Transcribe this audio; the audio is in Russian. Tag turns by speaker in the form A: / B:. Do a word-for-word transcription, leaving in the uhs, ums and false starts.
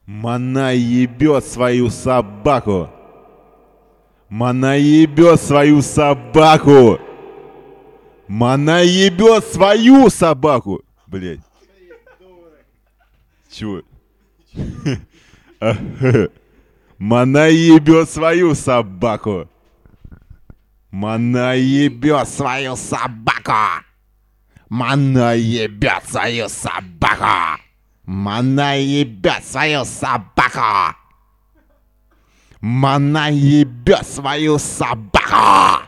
A: Мана ебет свою собаку. Мана ебет свою собаку. Мана ебет свою собаку. Блять. Чего? Мана ебет свою собаку. Мана ебет свою собаку. Мана ебет свою собаку. Мана ебет свою собаку. Мана ебет свою собаку.